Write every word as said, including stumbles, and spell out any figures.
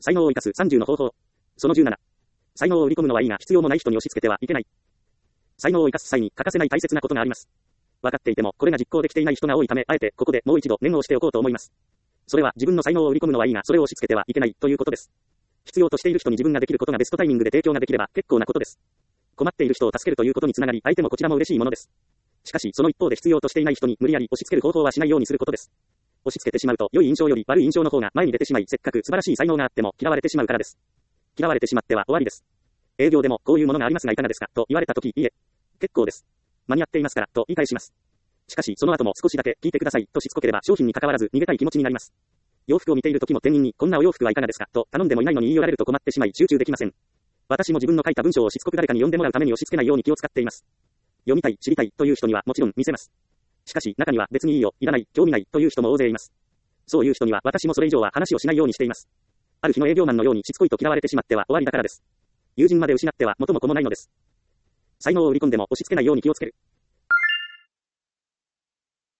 才能を生かすさんじゅうの方法。そのじゅうなな。才能を売り込むのはいいが必要もない人に押し付けてはいけない。才能を生かす際に欠かせない大切なことがあります。分かっていてもこれが実行できていない人が多いため、あえてここでもう一度念をしておこうと思います。それは自分の才能を売り込むのはいいがそれを押し付けてはいけないということです。必要としている人に自分ができることがベストタイミングで提供ができれば結構なことです。困っている人を助けるということにつながり、相手もこちらも嬉しいものです。しかしその一方で必要としていない人に無理やり押し付ける方法はしないようにすることです。押し付けてしまうと良い印象より悪い印象の方が前に出てしまい、せっかく素晴らしい才能があっても嫌われてしまうからです。嫌われてしまっては終わりです。営業でもこういうものがありますがいかがですかと言われたとき、いいえ、結構です。間に合っていますからと言い返します。しかしその後も少しだけ聞いてくださいとしつこければ商品に関わらず逃げたい気持ちになります。洋服を見ている時も店員にこんなお洋服はいかがですかと頼んでもいないのに言い寄られると困ってしまい集中できません。私も自分の書いた文章をしつこく誰かに読んでもらうために押し付けないように気を使っています。読みたい、知りたいという人にはもちろん見せます。しかし中には別にいいよ、いらない、興味ないという人も大勢います。そういう人には私もそれ以上は話をしないようにしています。ある日の営業マンのようにしつこいと嫌われてしまっては終わりだからです。友人まで失っては元も子もないのです。才能を売り込んでも押し付けないように気をつける。